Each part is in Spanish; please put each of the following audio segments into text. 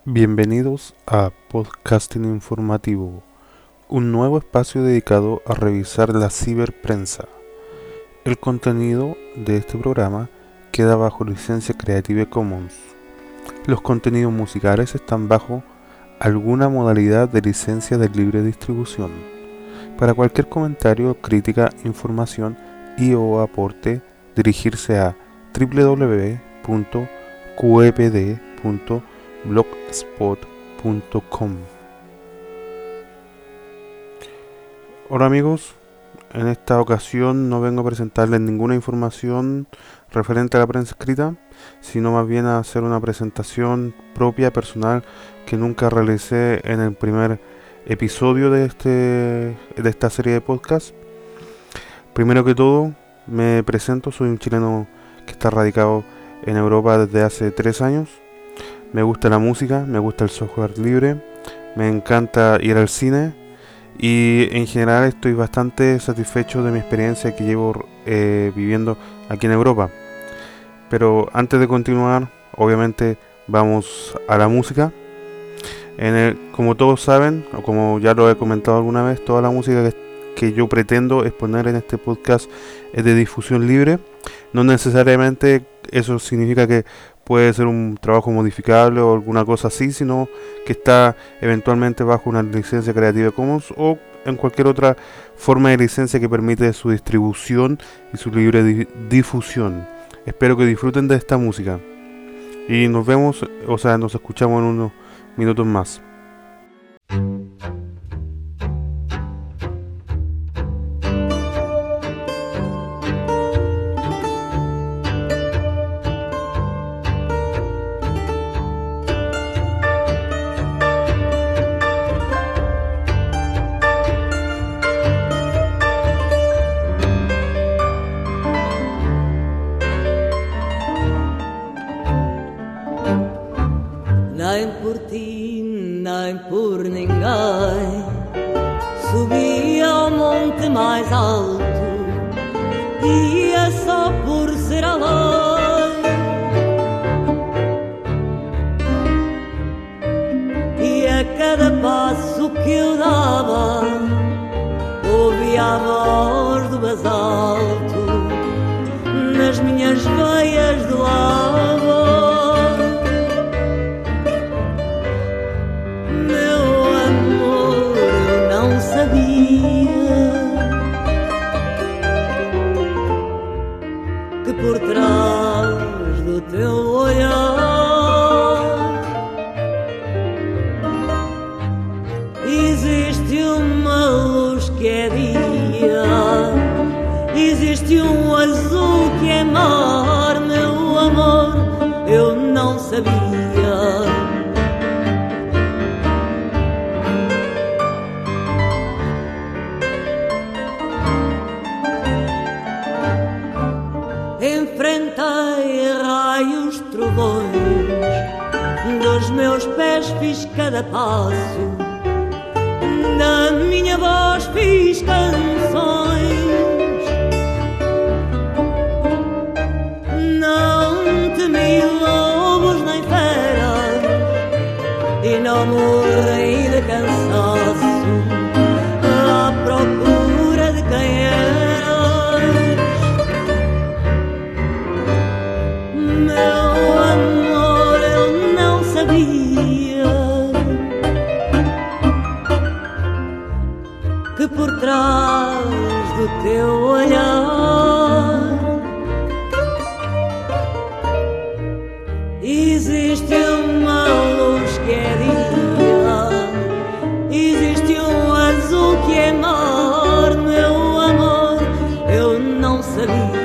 Bienvenidos a Podcasting Informativo, un nuevo espacio dedicado a revisar la ciberprensa. El contenido de este programa queda bajo licencia Creative Commons. Los contenidos musicales están bajo alguna modalidad de licencia de libre distribución. Para cualquier comentario, crítica, información y/o aporte, dirigirse a www.qepd.blogspot.com. Hola amigos, en esta ocasión no vengo a presentarles ninguna información referente a la prensa escrita, sino más bien a hacer una presentación propia, personal, que nunca realicé en el primer episodio de esta serie de podcast. Primero que todo, me presento, soy un chileno que está radicado en Europa desde hace 3 años. Me gusta la música, me gusta el software libre, me encanta ir al cine y en general estoy bastante satisfecho de mi experiencia que llevo viviendo aquí en Europa. Pero antes de continuar, obviamente vamos a la música. Como todos saben, o como ya lo he comentado alguna vez, toda la música que yo pretendo exponer en este podcast es de difusión libre. No necesariamente eso significa que puede ser un trabajo modificable o alguna cosa así, sino que está eventualmente bajo una licencia Creative Commons o en cualquier otra forma de licencia que permite su distribución y su libre difusión. Espero que disfruten de esta música y nos escuchamos en unos minutos más. Nem por ti, nem por ninguém, subi ao monte mais alto, e é só por ser além. E a cada passo que eu dava, ouvia a voz do basalto nas minhas veias de lava. Que por trás do teu olhar existe uma luz que é dia, existe um azul que é mar, meu amor, eu não sabia. Enfrentei raios, trovões, dos meus pés fiz cada passo, da minha voz fiz canções. Não temi lobos nem feras e não morri de cansaço à procura de quem eras. Meu amor, eu não sabia que por trás do teu olhar existe uma luz que é dia, existe um azul que é mar, meu amor, eu não sabia.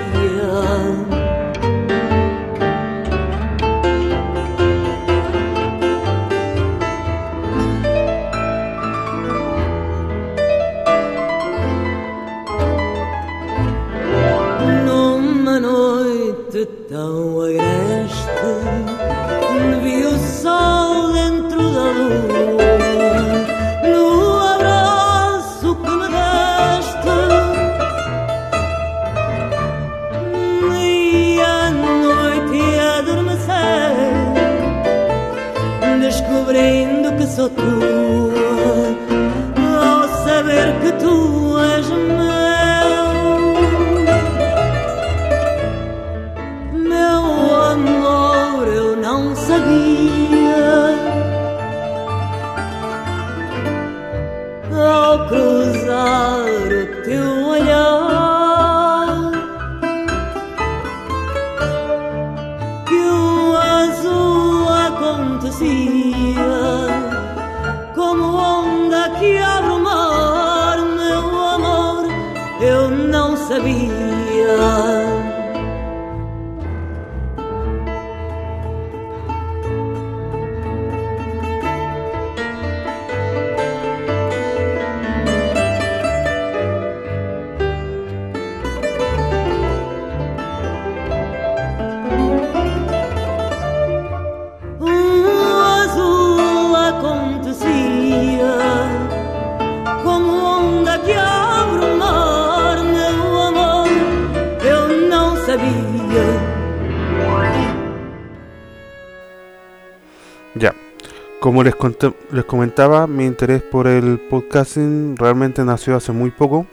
descobrindo que sou tua, ao saber que tu és meu amor, eu não sabia. Ao cruzar o teu olhar, que o azul acontecia como onda que abre o mar, meu amor, eu não sabia. Ya, como les comentaba, mi interés por el podcasting realmente nació hace muy poco.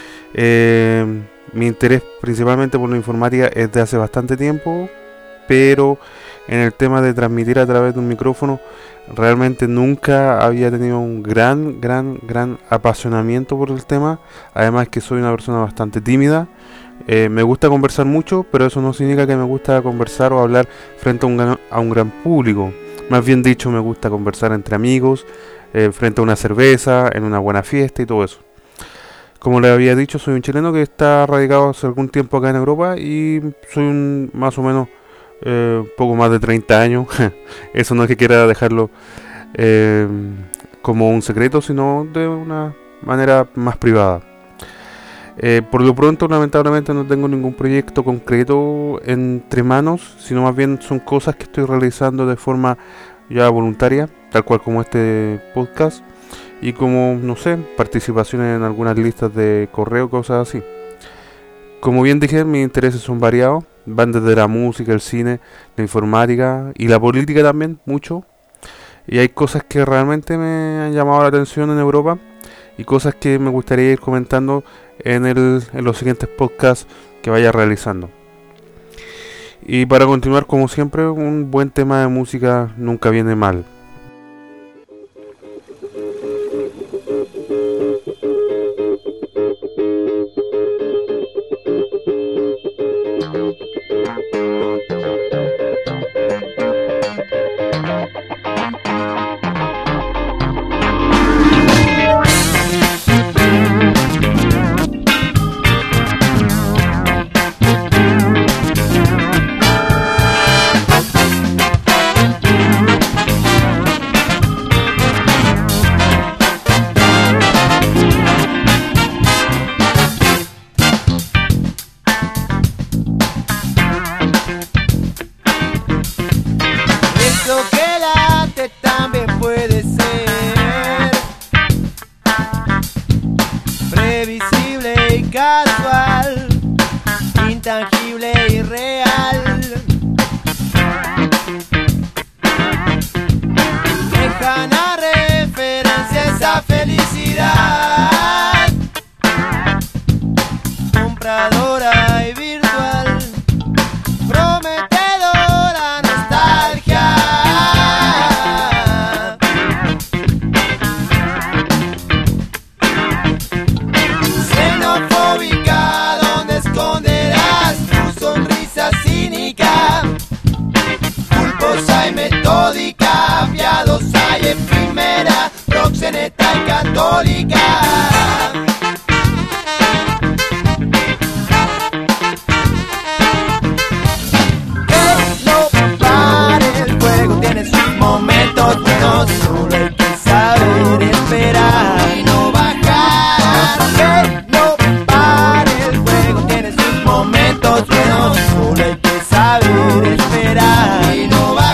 Mi interés principalmente por la informática es de hace bastante tiempo, pero en el tema de transmitir a través de un micrófono realmente nunca había tenido un gran apasionamiento por el tema. Además que soy una persona bastante tímida. Me gusta conversar mucho, pero eso no significa que me gusta conversar o hablar frente a un gran público. Más bien dicho, me gusta conversar entre amigos, frente a una cerveza, en una buena fiesta y todo eso. Como les había dicho, soy un chileno que está radicado hace algún tiempo acá en Europa y soy más o menos poco más de 30 años. Eso no es que quiera dejarlo como un secreto, sino de una manera más privada. Por lo pronto, lamentablemente, no tengo ningún proyecto concreto entre manos, sino más bien son cosas que estoy realizando de forma ya voluntaria, tal cual como este podcast, y como, no sé, participaciones en algunas listas de correo, cosas así. Como bien dije, mis intereses son variados, van desde la música, el cine, la informática y la política también, mucho. Y hay cosas que realmente me han llamado la atención en Europa y cosas que me gustaría ir comentando en los siguientes podcasts que vaya realizando. Y para continuar, como siempre, un buen tema de música nunca viene mal. Casual, intangible y real, lejana referencia a esa felicidad, compradora y virtual, prometedora nostalgia. Y metódica, piadosa y efímera, proxeneta y católica. Que no pare el fuego, tiene sus momentos buenos, solo hay que saber esperar y no bajar. Que no pare el fuego, tiene sus momentos buenos, solo hay que saber esperar y no bajar.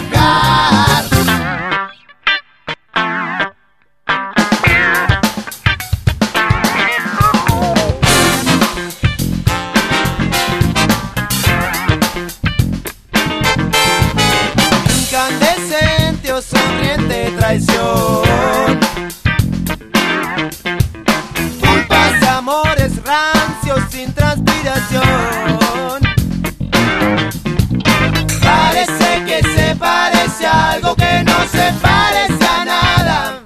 Incandescente o sonriente, traición. Culpas, amores rancios sin transpiración. Parece que se parece a algo que no se parece a nada.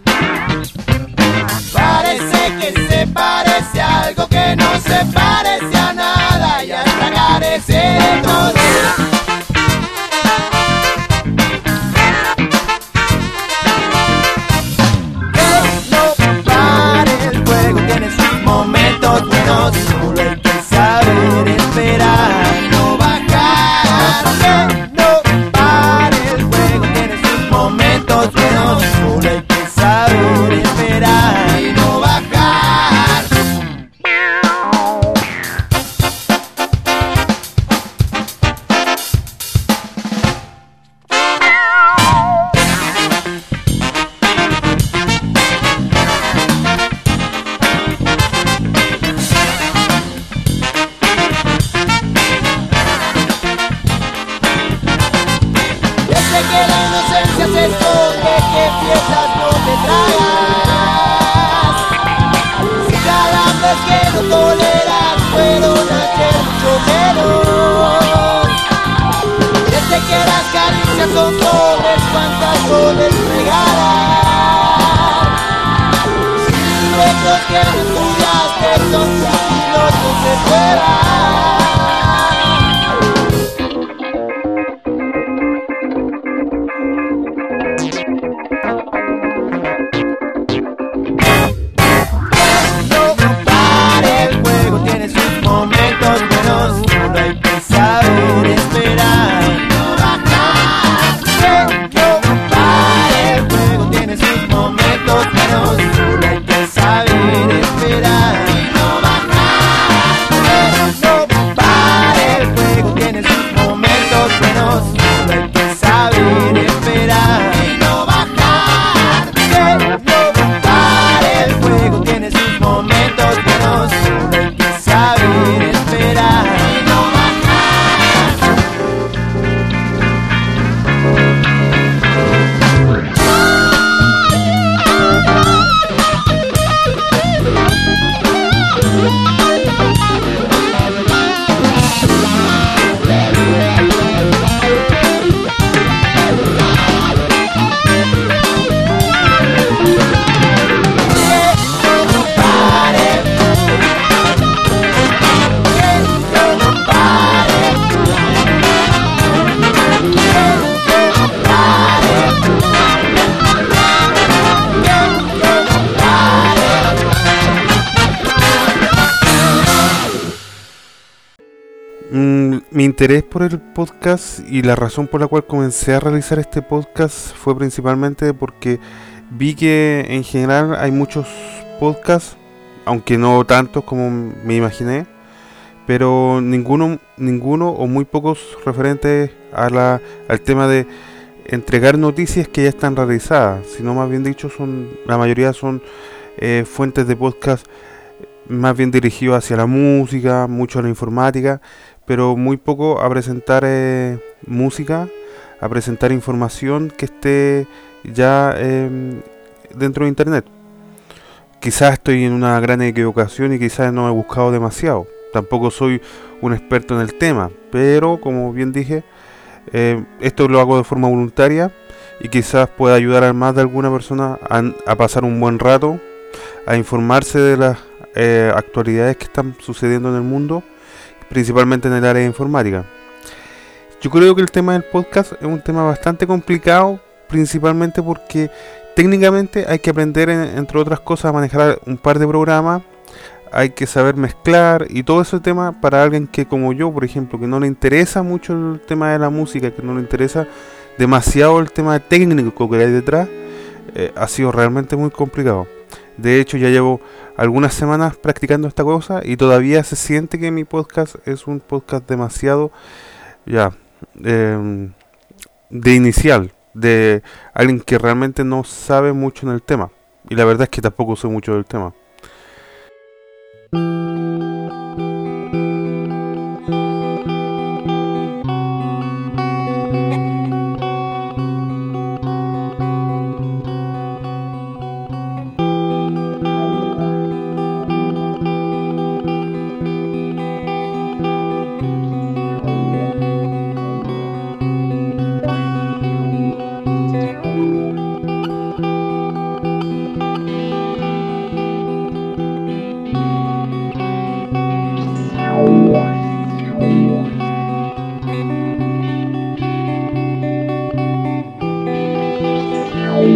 Parece que se parece a algo que no se parece a nada. Y hasta carece de todo. Buenos, solo hay que saber esperar y no bajar. Que no pare el juego, tiene sus momentos buenos, solo hay que saber esperar y no bajar. Son flores, cuántas flores regalar. Siglos que no estudiaste son siglos que se fueran. No pare el juego, tiene sus momentos buenos, solo hay que saber esperar. Solo hay que saber esperar y no bajar. No pare el juego, tiene sus momentos buenos. Solo hay que saber esperar y no bajar. No pare el juego, tiene sus momentos buenos. Solo hay que saber esperar y no Mi interés por el podcast y la razón por la cual comencé a realizar este podcast fue principalmente porque vi que en general hay muchos podcasts, aunque no tantos como me imaginé, pero ninguno o muy pocos referentes al tema de entregar noticias que ya están realizadas, sino más bien dicho la mayoría son fuentes de podcast más bien dirigidos hacia la música, mucho a la informática, pero muy poco a presentar música, a presentar información que esté ya dentro de internet. Quizás estoy en una gran equivocación y quizás no he buscado demasiado. Tampoco soy un experto en el tema, pero como bien dije, esto lo hago de forma voluntaria y quizás pueda ayudar a más de alguna persona a pasar un buen rato, a informarse de las actualidades que están sucediendo en el mundo, principalmente en el área de informática. Yo creo que el tema del podcast es un tema bastante complicado, principalmente porque técnicamente hay que aprender, entre otras cosas, a manejar un par de programas, hay que saber mezclar y todo ese tema para alguien que como yo, por ejemplo, que no le interesa mucho el tema de la música, que no le interesa demasiado el tema técnico que hay detrás, ha sido realmente muy complicado. De hecho, ya llevo algunas semanas practicando esta cosa y todavía se siente que mi podcast es un podcast demasiado de inicial, de alguien que realmente no sabe mucho en el tema. Y la verdad es que tampoco sé mucho del tema.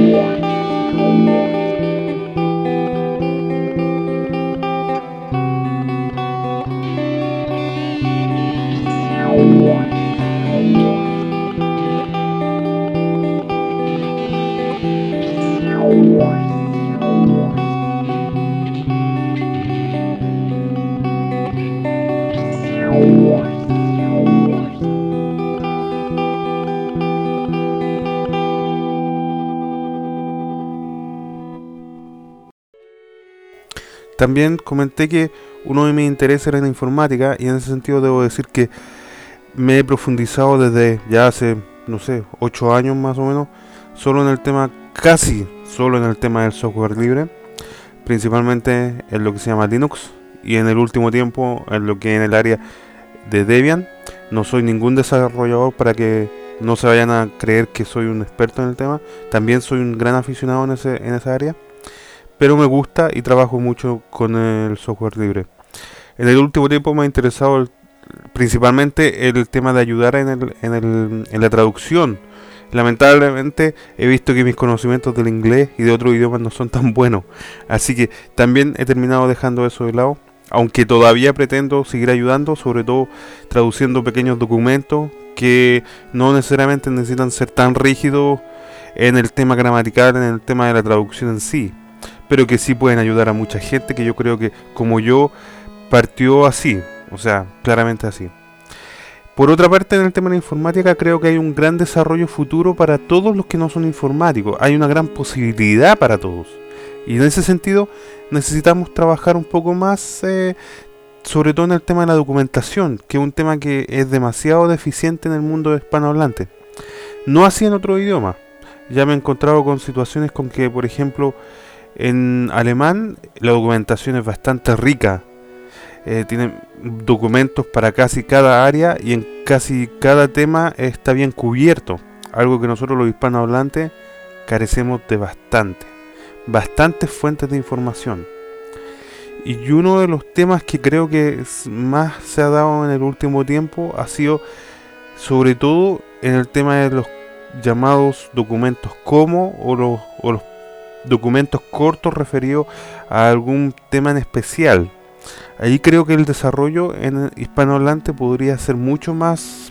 También comenté que uno de mis intereses era la informática, y en ese sentido debo decir que me he profundizado desde ya hace, no sé, 8 años más o menos, solo en el tema, casi solo en el tema del software libre, principalmente en lo que se llama Linux, y en el último tiempo en lo que es en el área de Debian. No soy ningún desarrollador para que no se vayan a creer que soy un experto en el tema. También soy un gran aficionado en esa área, pero me gusta y trabajo mucho con el software libre. En el último tiempo me ha interesado principalmente el tema de ayudar en la traducción. Lamentablemente he visto que mis conocimientos del inglés y de otros idiomas no son tan buenos, así que también he terminado dejando eso de lado, aunque todavía pretendo seguir ayudando, sobre todo traduciendo pequeños documentos que no necesariamente necesitan ser tan rígidos en el tema gramatical, en el tema de la traducción en sí, pero que sí pueden ayudar a mucha gente que yo creo que, como yo, partió así, o sea, claramente así. Por otra parte, en el tema de la informática creo que hay un gran desarrollo futuro para todos los que no son informáticos. Hay una gran posibilidad para todos. Y en ese sentido necesitamos trabajar un poco más, sobre todo en el tema de la documentación, que es un tema que es demasiado deficiente en el mundo hispanohablante. No así en otro idioma. Ya me he encontrado con situaciones con que, por ejemplo, en alemán la documentación es bastante rica. Tienen documentos para casi cada área y en casi cada tema está bien cubierto, algo que nosotros los hispanohablantes carecemos de bastantes fuentes de información. Y uno de los temas que creo que más se ha dado en el último tiempo ha sido sobre todo en el tema de los llamados documentos como o los documentos cortos referidos a algún tema en especial. Ahí creo que el desarrollo en hispanohablante podría ser mucho más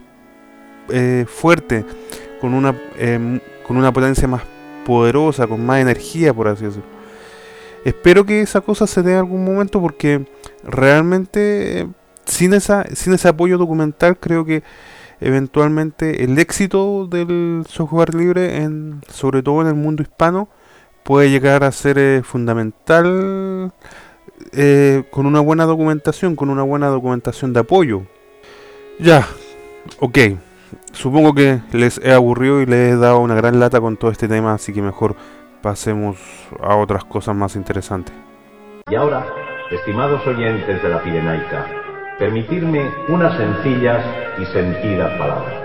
fuerte, con una potencia más poderosa, con más energía, por así decirlo. Espero que esa cosa se dé en algún momento, porque realmente sin ese apoyo documental creo que eventualmente el éxito del software libre, sobre todo en el mundo hispano, puede llegar a ser fundamental. Con una buena documentación de apoyo. Ya, ok. Supongo que les he aburrido y les he dado una gran lata con todo este tema, así que mejor pasemos a otras cosas más interesantes. Y ahora, estimados oyentes de la Pirenaica, permitidme unas sencillas y sentidas palabras.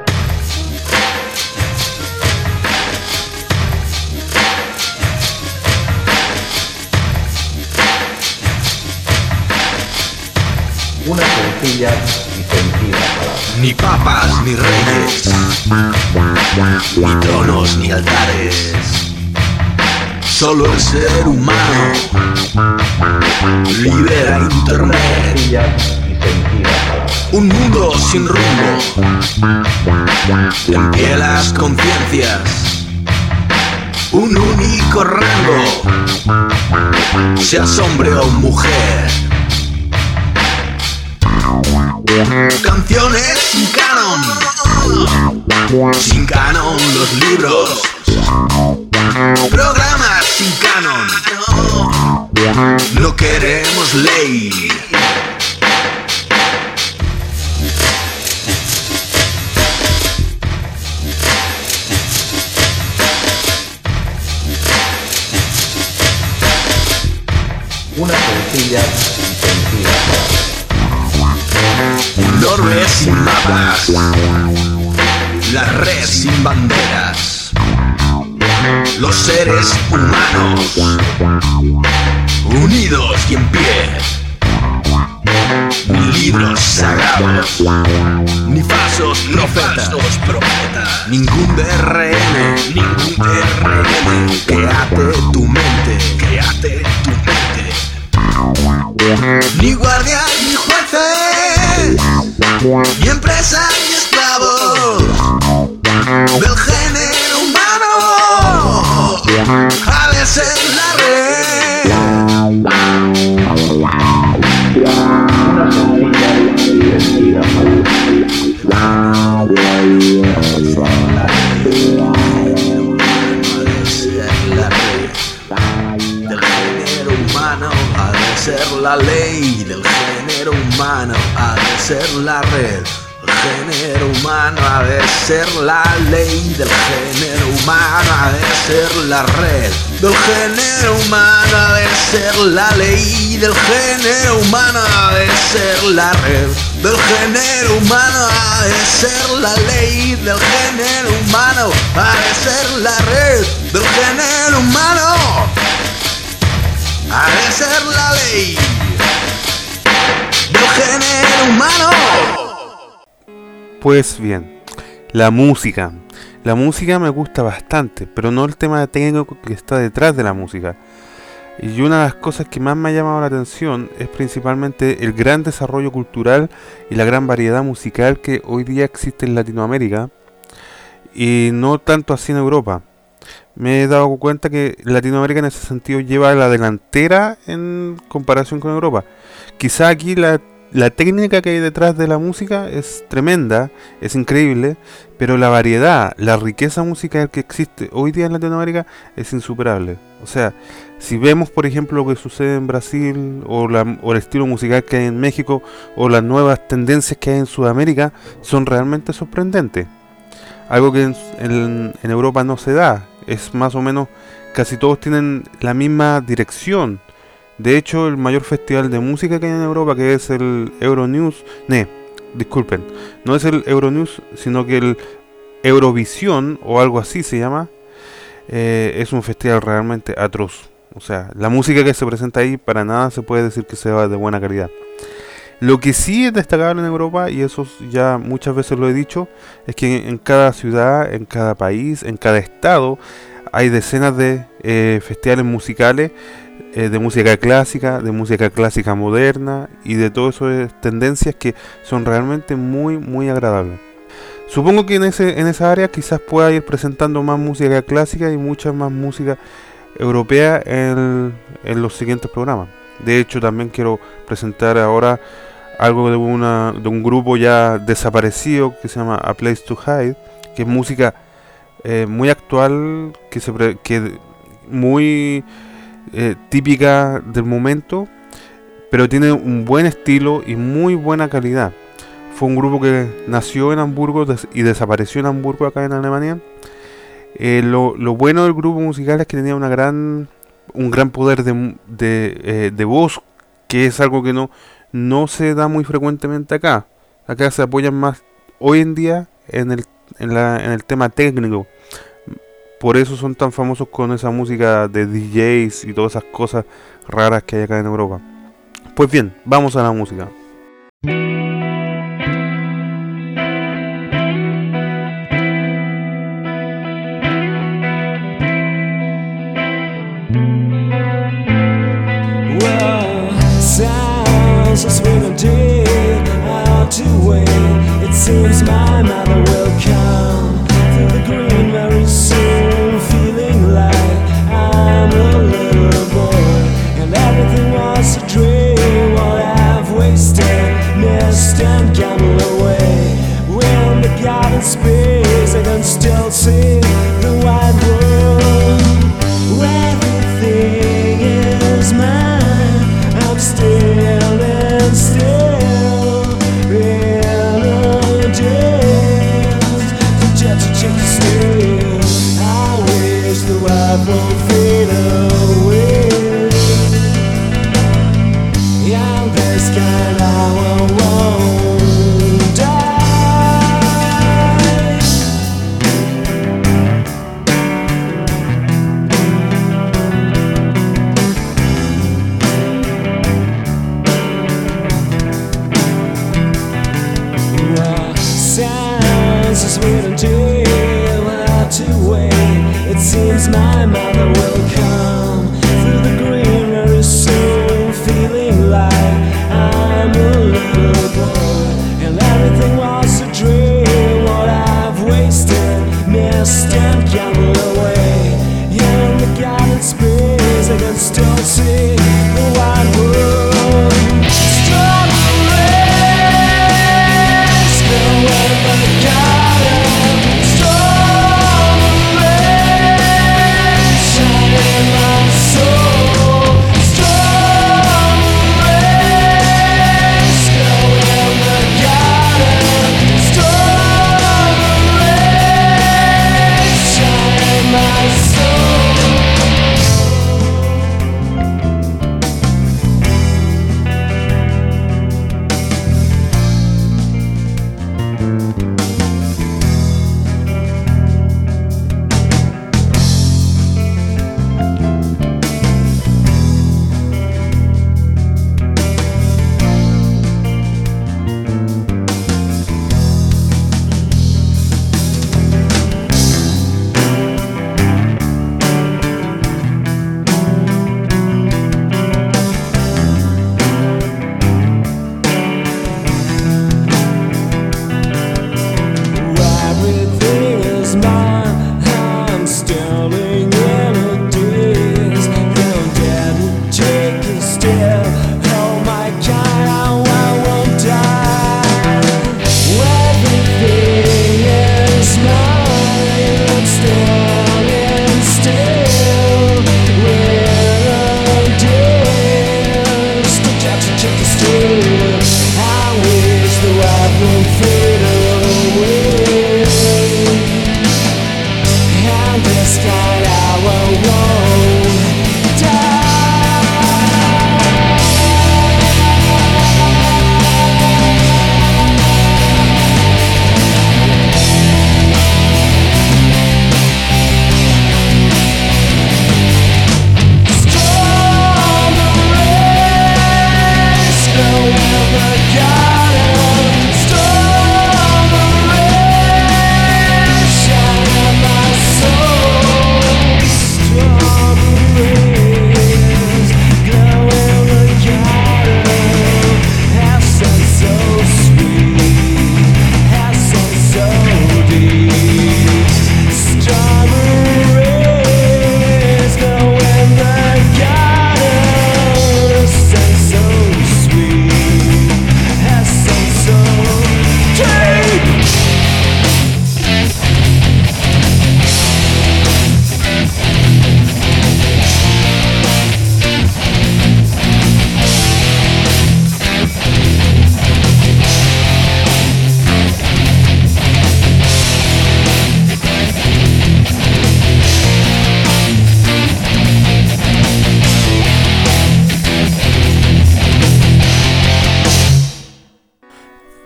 Una sencilla y sentida palabra. Ni papas ni reyes, ni tronos ni altares, solo el ser humano libera internet. Sencilla y sentida palabra. Un mundo sin rumbo, en pie las conciencias, un único rango, seas hombre o mujer. Canciones sin canon los libros, programas sin canon, no queremos ley. Una sencilla y sentida palabra. Un orbe sin mapas, la red sin banderas, los seres humanos unidos y en pie, ni libros sagrados, ni falsos profetas, ningún DRM, créate tu mente, ni guardia ni jueces, ni empresa ni esclavos del género humano, ha de ser la red. Una sencilla y sentida La ley del género humano ha de ser la red. El género humano ha de ser la ley del género humano ha de ser la red. Del género humano ha de ser la ley del género humano ha de ser la red. Del género humano ha de ser la ley del género humano ha de ser la red. Del género humano ha de ser la ley del género humano. Pues bien, la música me gusta bastante, pero no el tema técnico que está detrás de la música. Y una de las cosas que más me ha llamado la atención es principalmente el gran desarrollo cultural y la gran variedad musical que hoy día existe en Latinoamérica, y no tanto así en Europa. Me he dado cuenta que Latinoamérica en ese sentido lleva la delantera en comparación con Europa. Quizá aquí la técnica que hay detrás de la música es tremenda, es increíble, pero la variedad, la riqueza musical que existe hoy día en Latinoamérica es insuperable. O sea, si vemos por ejemplo lo que sucede en Brasil, o el estilo musical que hay en México, o las nuevas tendencias que hay en Sudamérica, son realmente sorprendentes. Algo que en Europa no se da. Es más o menos, casi todos tienen la misma dirección. De hecho, el mayor festival de música que hay en Europa, que es el Euronews, no es el Euronews, sino que el Eurovisión, o algo así se llama, es un festival realmente atroz. O sea, la música que se presenta ahí para nada se puede decir que sea de buena calidad. Lo que sí es destacable en Europa, y eso ya muchas veces lo he dicho, es que en cada ciudad, en cada país, en cada estado, hay decenas de festivales musicales, de música clásica moderna, y de todas esas tendencias que son realmente muy, muy agradables. Supongo que en esa área quizás pueda ir presentando más música clásica y mucha más música europea en los siguientes programas. De hecho, también quiero presentar ahora algo de un grupo ya desaparecido que se llama A Place to Hide, que es música muy actual, que muy típica del momento, pero tiene un buen estilo y muy buena calidad. Fue un grupo que nació en Hamburgo y desapareció en Hamburgo, acá en Alemania. Lo bueno del grupo musical es que tenía un gran poder de voz, que es algo que no se da muy frecuentemente acá. Acá se apoyan más hoy en día en el tema técnico. Por eso son tan famosos con esa música de DJs y todas esas cosas raras que hay acá en Europa. Pues bien, vamos a la música. So sweet and deep, how to wait. It seems my mother will come through the green very soon, feeling like I'm a little boy, and everything was a dream. What I've wasted, missed and gambled away. When the garden speaks, I can still see the wide world. Everything is mine. I'm still in a dance, just to check the stairs.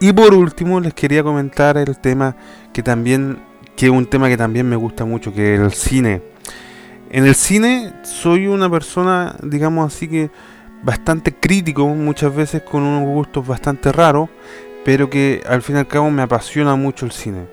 Y por último les quería comentar el tema que es un tema que también me gusta mucho, que es el cine. En el cine soy una persona, digamos así, que bastante crítico, muchas veces con unos gustos bastante raros, pero que al fin y al cabo me apasiona mucho el cine.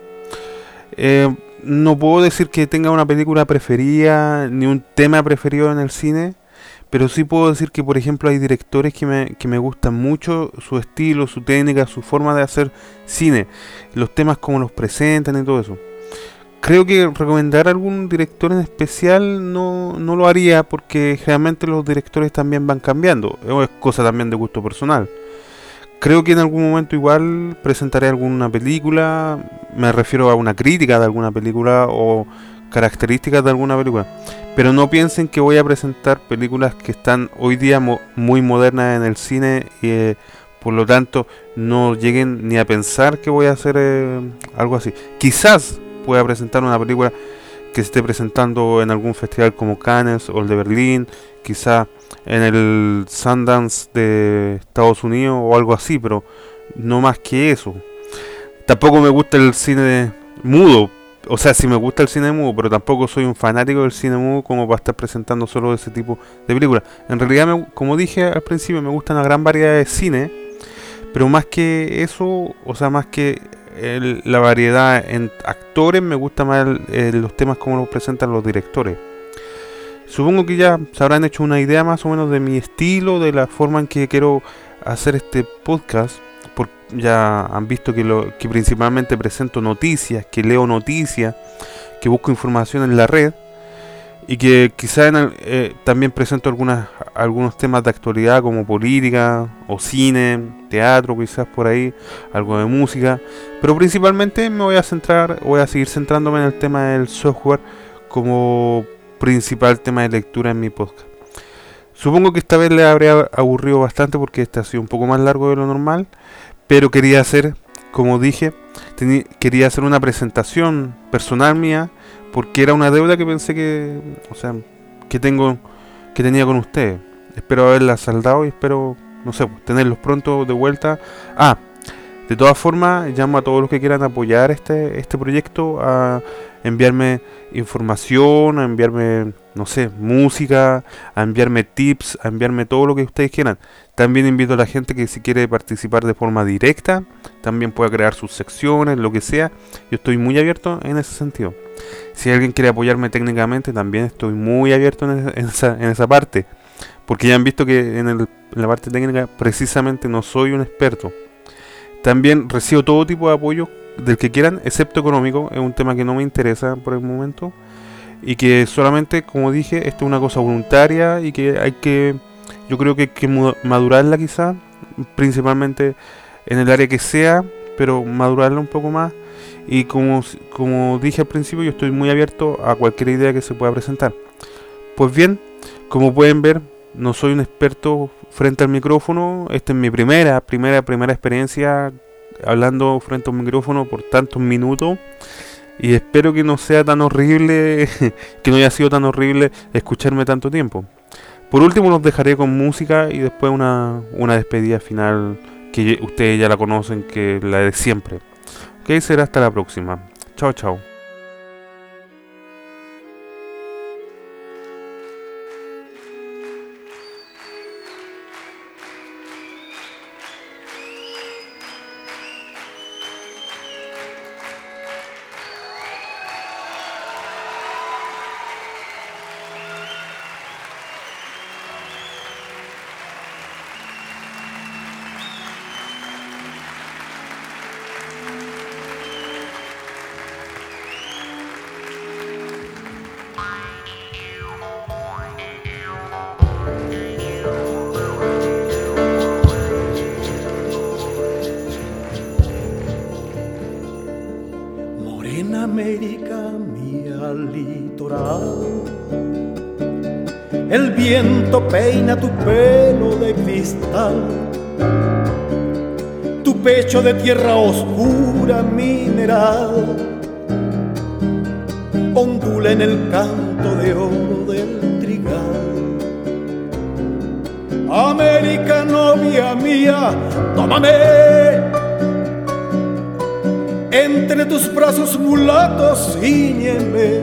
No puedo decir que tenga una película preferida ni un tema preferido en el cine, pero sí puedo decir que, por ejemplo, hay directores que me gustan mucho, su estilo, su técnica, su forma de hacer cine, los temas como los presentan y todo eso. Creo que recomendar a algún director en especial no lo haría, porque generalmente los directores también van cambiando, es cosa también de gusto personal. Creo que en algún momento igual presentaré alguna película, me refiero a una crítica de alguna película o características de alguna película, pero no piensen que voy a presentar películas que están hoy día muy modernas en el cine y por lo tanto no lleguen ni a pensar que voy a hacer algo así. Quizás pueda presentar una película que se esté presentando en algún festival como Cannes o el de Berlín, quizás en el Sundance de Estados Unidos o algo así, pero no más que eso. Tampoco me gusta el cine mudo, o sea, sí me gusta el cine mudo, pero tampoco soy un fanático del cine mudo como para estar presentando solo ese tipo de películas. En realidad, como dije al principio, me gusta una gran variedad de cine, pero más que eso, o sea, más que la variedad en actores, me gusta más los temas como los presentan los directores. Supongo que ya se habrán hecho una idea más o menos de mi estilo, de la forma en que quiero hacer este podcast. Ya han visto que principalmente presento noticias, que leo noticias, que busco información en la red y que quizás también presento algunos temas de actualidad como política o cine, teatro, quizás por ahí, algo de música, pero principalmente voy a seguir centrándome en el tema del software como principal tema de lectura en mi podcast. Supongo que esta vez le habría aburrido bastante porque este ha sido un poco más largo de lo normal, pero quería hacer, como dije, quería hacer una presentación personal mía, porque era una deuda que pensé que tenía con ustedes. Espero haberla saldado y espero, no sé, tenerlos pronto de vuelta. De todas formas, llamo a todos los que quieran apoyar este proyecto a enviarme información, a enviarme, no sé, música, a enviarme tips, a enviarme todo lo que ustedes quieran. También invito a la gente que si quiere participar de forma directa, también pueda crear sus secciones, lo que sea. Yo estoy muy abierto en ese sentido. Si alguien quiere apoyarme técnicamente, también estoy muy abierto en esa parte. Porque ya han visto que en la parte técnica precisamente no soy un experto. También recibo todo tipo de apoyo del que quieran, excepto económico. Es un tema que no me interesa por el momento. Y que solamente, como dije, esto es una cosa voluntaria y que yo creo que hay que madurarla quizá, principalmente en el área que sea, pero madurarla un poco más. Y como dije al principio, yo estoy muy abierto a cualquier idea que se pueda presentar. Pues bien, como pueden ver, no soy un experto frente al micrófono. Esta es mi primera experiencia hablando frente a un micrófono por tantos minutos. Y espero que no sea tan horrible, que no haya sido tan horrible escucharme tanto tiempo. Por último los dejaré con música y después una despedida final que ustedes ya la conocen, que es la de siempre. Ok, será hasta la próxima. Chao, chao. América, mía litoral. El viento peina tu pelo de cristal, tu pecho de tierra oscura mineral ondula en el canto de oro del trigal. América, novia mía, tómame Entre tus brazos mulatos ciñeme,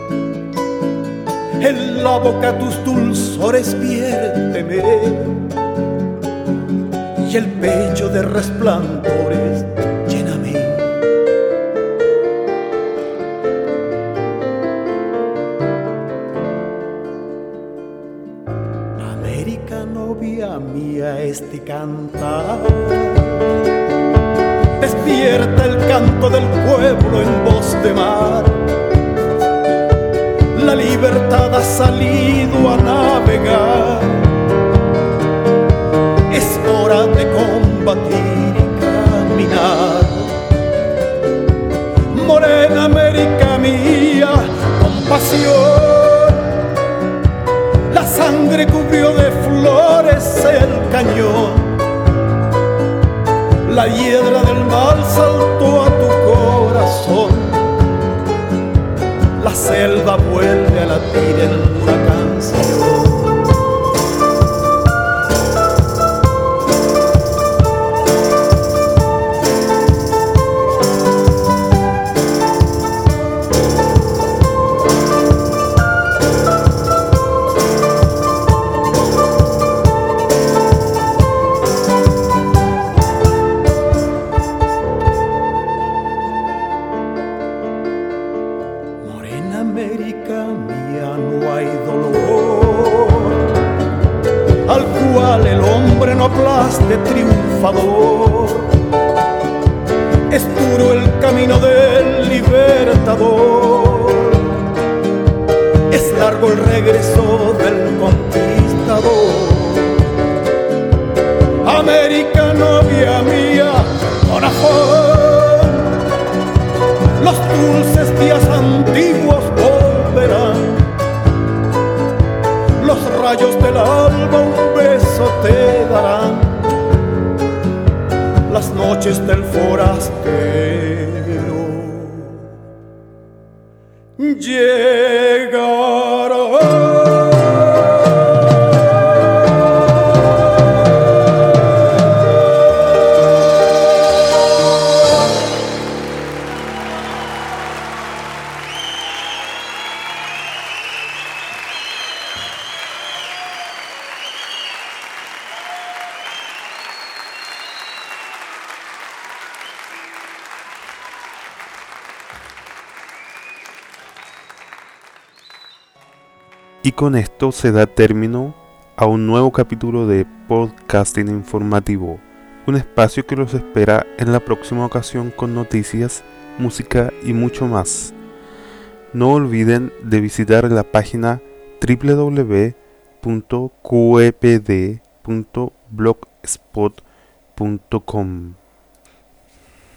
en la boca tus dulzores viérteme, y el pecho de resplandores lléname. América, novia mía, este cantar despierta el canto del pueblo en voz de mar. La libertad ha salido a navegar. Es hora de combatir y caminar. Morena América mía, con pasión, la sangre cubrió de flores el cañón. La hiedra del mal saltó a tu corazón. La selva vuelve a latir en una canción. América mía, no hay dolor al cual el hombre no aplaste triunfador. Es duro el camino del libertador, es largo el regreso del conquistador. América, novia mía, con afán, los dulces días antiguos volverán. Los rayos del alba un beso te darán. Las noches del forastero llegarán. Y con esto se da término a un nuevo capítulo de Podcasting Informativo, un espacio que los espera en la próxima ocasión con noticias, música y mucho más. No olviden de visitar la página www.qepd.blogspot.com.